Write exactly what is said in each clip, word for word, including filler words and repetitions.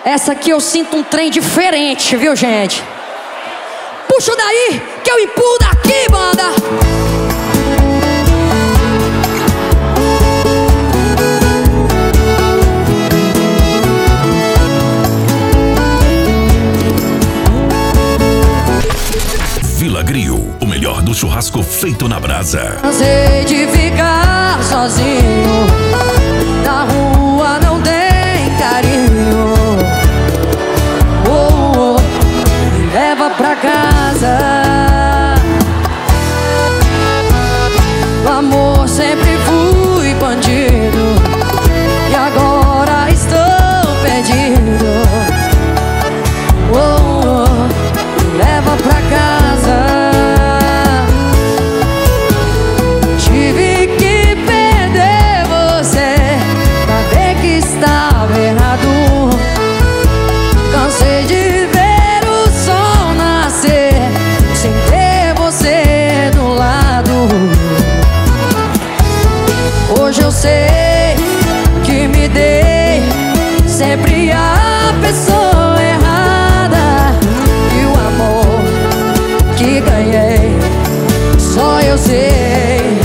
Essa aqui eu sinto um trem diferente, viu, gente? Puxa daí, que eu empurro daqui, banda. Vila Grill, o melhor do churrasco feito na brasa. Cansei de ficar sozinho, na rua não tem carinho. Oh, oh, me leva pra casa. O amor sempre fui bandido e agora estou perdido. Oh, oh, me leva pra casa. Hoje eu sei que me dei sempre a pessoa errada, e o amor que ganhei só eu sei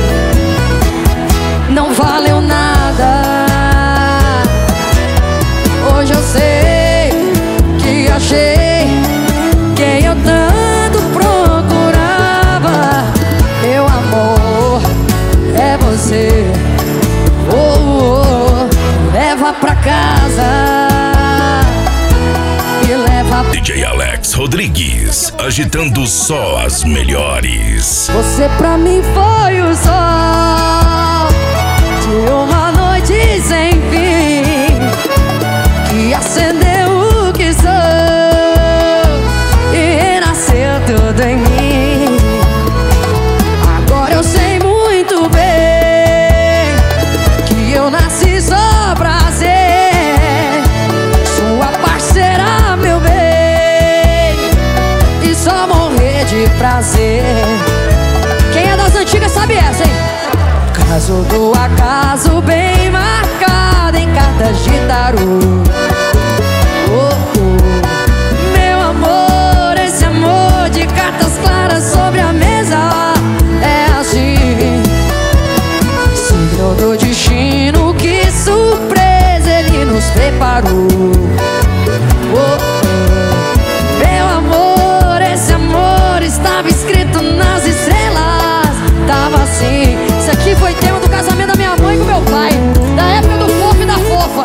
não valeu nada. Hoje eu sei que achei quem eu tanto procurava. Meu amor é você. Oh, oh, leva pra casa e leva. D J Alex Rodrigues, agitando só as melhores. Você pra mim foi o sol de uma noite sem fim, que acendeu o que sou e renasceu tudo em mim. Agora eu sei muito bem que eu nasci só pra ser sua parceira, meu bem, e só morrer de prazer. Quem é das antigas sabe essa, hein? Caso do acaso bem marcado em cartas de tarô. Oh, oh, meu amor, esse amor de cartas claras sobre a mesa é assim, signo do destino, que surpresa ele nos preparou. Oh, oh, meu amor, esse amor estava escrito nas estrelas, tava assim. Isso aqui foi tema do casamento da minha mãe com meu pai, da época do fofo e da fofa.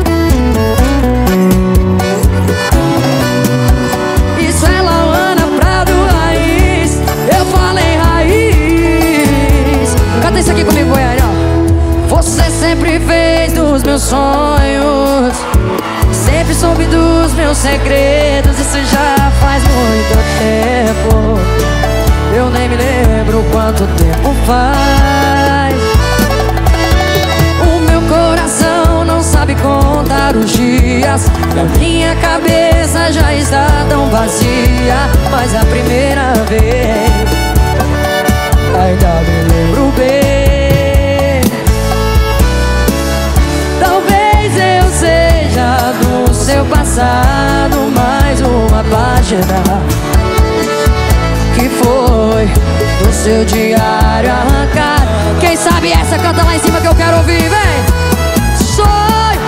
Isso é Lauana Prado Raiz, eu falei raiz. Canta isso aqui comigo, Goiânia. Você sempre fez dos meus sonhos, sempre soube dos meus segredos. Isso já faz muito tempo, eu nem me lembro quanto tempo faz. O meu coração não sabe contar os dias, e a minha cabeça já está tão vazia. Mas a primeira vez ainda me lembro bem. Talvez eu seja do seu passado mais uma página que foi do seu diário arrancado. Quem sabe essa canta lá em cima que eu quero ouvir, vem! Sonho!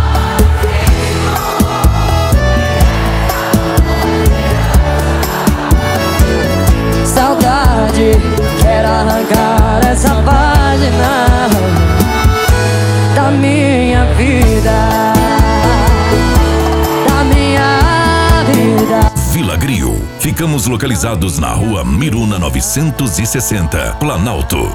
Saudade, quero arrancar essa página da minha vida, da minha vida. Vila Grill, ficamos localizados na rua Miruna novecentos e sessenta, Planalto.